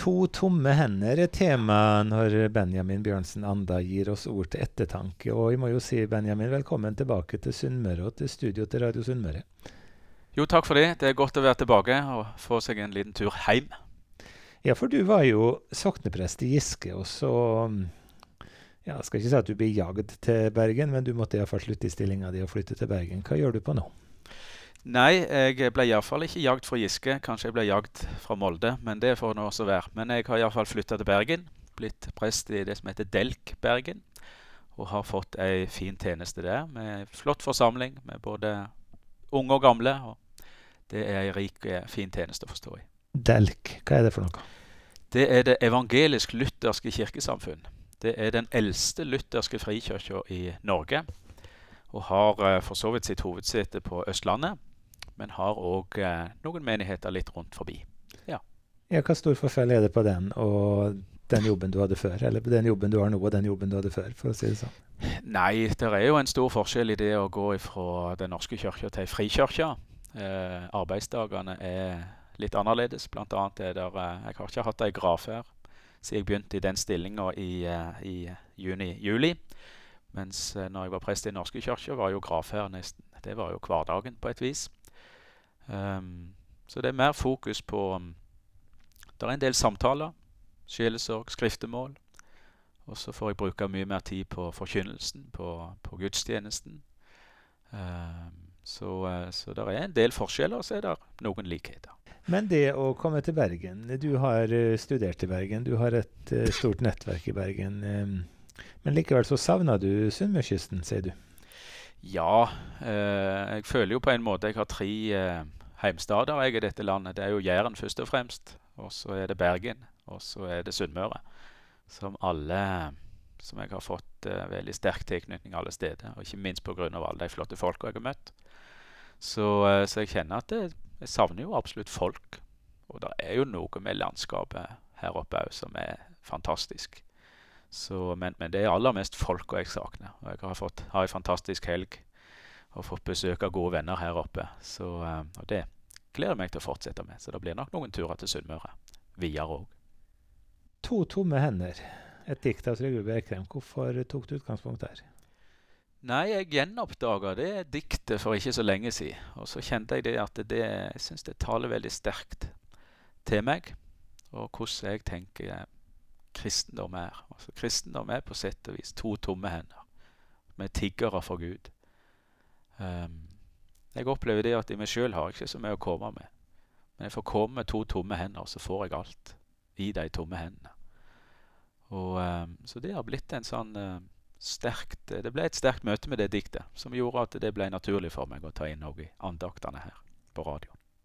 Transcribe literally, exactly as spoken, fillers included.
To tomme hender er tema når Benjamin Bjørnsen Anda gir oss ord til ettertanke. Og jeg må jo si, Benjamin, velkommen tilbake til Sunnmøre og til studio til Radio Sunnmøre. Jo, takk for det. Det er godt å være tilbake og få seg en liten tur hjem. Ja, for du var jo sokneprest i Giske, og så, ja, jeg skal ikke si at du ble jagd til Bergen, men du måtte i hvert fall slutte i stillingen din og flytte til Bergen. Hva gjør du på nå? Nei, jeg ble i hvert fall ikke jagd fra Giske. Kanskje jeg ble jagd fra Molde, men det får nå også være. Men jeg har i hvert fall flyttet til Bergen, blitt prest i det som heter Delk Bergen, og har fått en fin tjeneste der, med flott forsamling, med både unge og gamle, og det er en rik, fin tjeneste å forstå i. Delk, hva er det for noe? Det er det evangelisk-lutherske kirkesamfunn. Det er den eldste lutherske frikirken i Norge, og har uh, for så vidt sitt hovedsete på Østlandet, men har også uh, noen menigheter litt rundt forbi. Ja. Ja, hva stor forskjell er det på den og den jobben du hadde før, eller på den jobben du har nå og den jobben du hadde før, for å si det sånn? Nei, det er jo en stor forskjell i det å gå fra den norske kirken til frikirken. Uh, arbeidsdagene er litt annerledes. Blant annet er der, uh, jeg har ikke hatt en gravferd siden jeg begynte i den stillingen i, uh, i juni-juli. Mens uh, når jeg var prest i norske kirken, var jo gravferd nesten, det var jo hverdagen på et vis. Um, så det er mer fokus på, um, det er en del samtaler, sjelesorg, skriftemål, og så får jeg bruke mye mer tid på forkynnelsen, på, på gudstjenesten. Um, så, uh, så det er en del forskjeller, og så er det noen likheter. Men det å komme til Bergen, du har uh, studert i Bergen, du har et uh, stort nettverk i Bergen, um, men likevel så savner du Sunnmørskysten, sier du? Ja, eh, jeg føler jo på en måte jeg har tre eh, heimstader jeg i dette landet. Det er jo Jæren først og fremst, og så er det Bergen, og så er det Sunnmøre. Som alle, som jeg har fått eh, veldig sterk tilknytning alle steder, og ikke minst på grunn av alle de flotte folk jeg har møtt. Så, eh, så jeg kjenner at det, jeg savner jo absolutt folk, og det er jo noe med landskapet her oppe også som er fantastisk. Så, men, men det er aller mest folk jeg savner. Og jeg har fått ha en fantastisk helg og fått besøk av gode venner her oppe. Så, uh, og det gleder jeg meg til å fortsette med. Så det blir nok noen turer til Sunnmøre. Videre også. To tomme hender. Et dikt av Trygve Berkrem. Hvorfor tok du utgangspunkt der? Nei, jeg gjenoppdaget det diktet for ikke så lenge siden. Og så kjente jeg det at det, jeg synes det taler veldig sterkt til meg. Og hvordan jeg tenker kristendom er. Altså, kristendom er på sett og vis to tomme hender, med tiggere for Gud. Um, jeg opplever det at i meg selv har jeg ikke så mye å komme med. Men jeg får komme med to tomme hender, så får jeg alt i de tomme hendene. Og, um, så det har blitt en sånn uh, sterkt, det ble et sterkt møte med det diktet, som gjorde at det ble naturlig for meg å ta inn noe i andaktene her på radio.